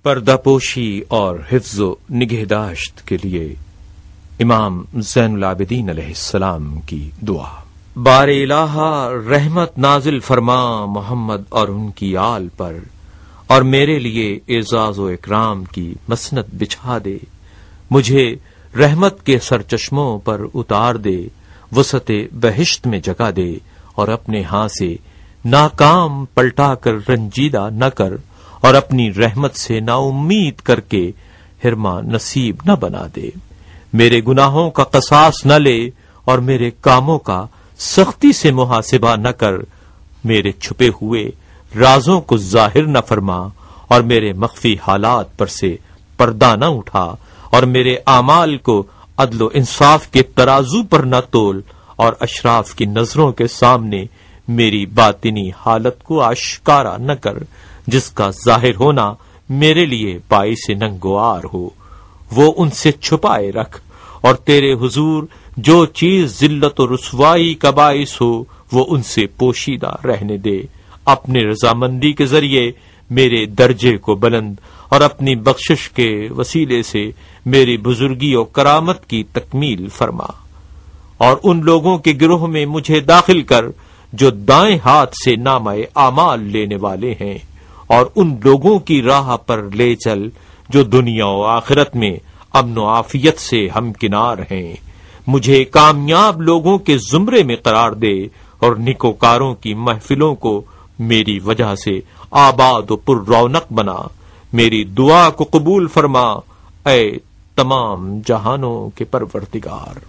پردہ پوشی اور حفظ و نگہداشت کے لیے امام زین العابدین علیہ السلام کی دعا۔ بار الہ رحمت نازل فرما محمد اور ان کی آل پر، اور میرے لیے اعزاز و اکرام کی مسند بچھا دے، مجھے رحمت کے سرچشموں پر اتار دے، وسط بہشت میں جگہ دے، اور اپنے ہاں سے ناکام پلٹا کر رنجیدہ نہ کر، اور اپنی رحمت سے نا امید کر کے ہرما نصیب نہ بنا دے۔ میرے گناہوں کا قصاص نہ لے اور میرے کاموں کا سختی سے محاسبہ نہ کر، میرے چھپے ہوئے رازوں کو ظاہر نہ فرما، اور میرے مخفی حالات پر سے پردہ نہ اٹھا، اور میرے اعمال کو عدل و انصاف کے ترازو پر نہ تول، اور اشراف کی نظروں کے سامنے میری باطنی حالت کو آشکارا نہ کر، جس کا ظاہر ہونا میرے لیے باعث ننگوار ہو، وہ ان سے چھپائے رکھ، اور تیرے حضور جو چیز ذلت و رسوائی کا باعث ہو وہ ان سے پوشیدہ رہنے دے۔ اپنے رضامندی کے ذریعے میرے درجے کو بلند، اور اپنی بخشش کے وسیلے سے میری بزرگی و کرامت کی تکمیل فرما، اور ان لوگوں کے گروہ میں مجھے داخل کر جو دائیں ہاتھ سے نامہ اعمال لینے والے ہیں، اور ان لوگوں کی راہ پر لے چل جو دنیا و آخرت میں امن و عافیت سے ہمکنار ہیں۔ مجھے کامیاب لوگوں کے زمرے میں قرار دے، اور نیکوکاروں کی محفلوں کو میری وجہ سے آباد و پر رونق بنا۔ میری دعا کو قبول فرما، اے تمام جہانوں کے پروردگار۔